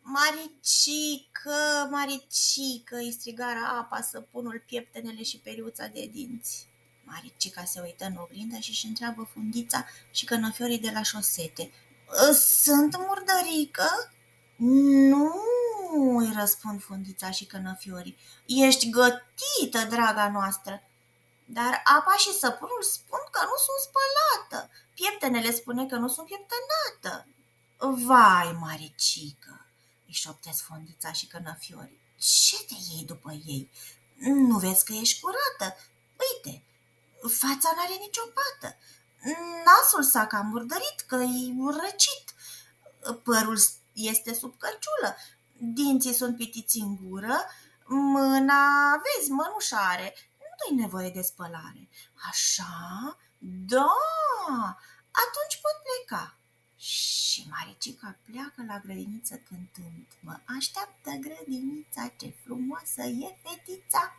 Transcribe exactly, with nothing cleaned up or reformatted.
Maricică, Maricică, îi strigară apa, săpunul, pieptenele și periuța de dinți. Maricica se uită în oglindă și își întreabă Fundița și cănăfiorii de la șosete. Sunt murdărică? Nu, îi răspund Fundița și cănăfiorii. Ești gătită, draga noastră. Dar apa și săpunul spun că nu sunt spălată. Pieptenele spune că nu sunt pieptănată. Vai, Maricică, îi șoptesc Fundița și cănăfiorii. Ce te iei după ei? Nu vezi că ești curată? Uite, fața n-are nicio pată. Nasul s-a cam murdărit, că-i răcit. Părul este sub căciulă. Dinții sunt pitiți în gură. Mâna, vezi, mănușa are. Nu-i nevoie de spălare. Așa? Da! Atunci pot pleca. Și Maricica pleacă la grădiniță cântând. Mă așteaptă grădinița, ce frumoasă e fetița.